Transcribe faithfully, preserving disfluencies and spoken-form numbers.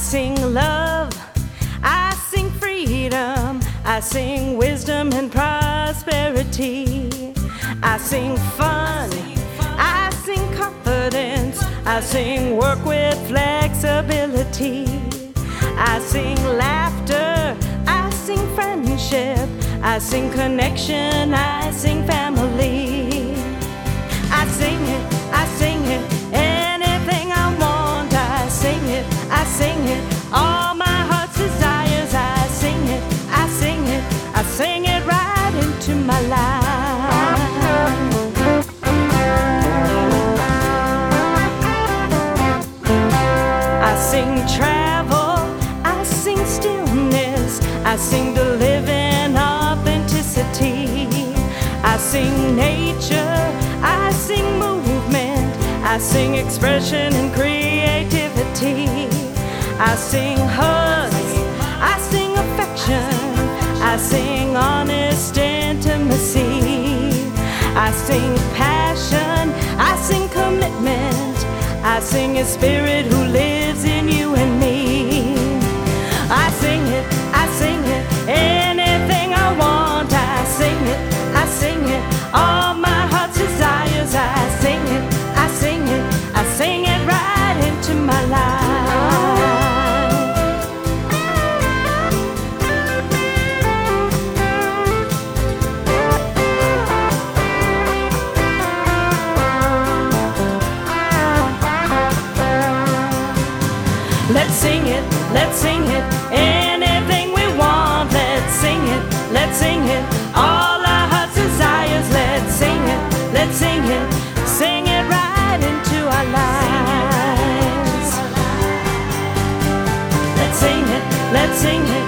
sing love, I sing freedom, I sing wisdom and prosperity. I sing fun, I sing confidence, I sing work with flexibility. I sing laughter, I sing friendship, I sing connection, I sing family. I sing it, I sing it, anything I want, I sing it, I sing it, all my heart's desires, I sing it, I sing it, I sing it right into my life. I sing travel, I sing stillness, I sing to live in authenticity. I sing nature, I sing movement, I sing expression and creativity. I sing hugs, I sing affection, I sing honest intimacy. I sing passion, I sing commitment, I sing a spirit who lives in you and me. I sing it, I sing it, anything I want, I sing it, I sing it, all my heart's desires, I sing it, I sing it, I sing it right into my life. Let's sing it, let's sing it, anything we want, let's sing it, let's sing it, all our heart's desires, let's sing it, let's sing it, sing it right into our lives. Let's sing it, let's sing it,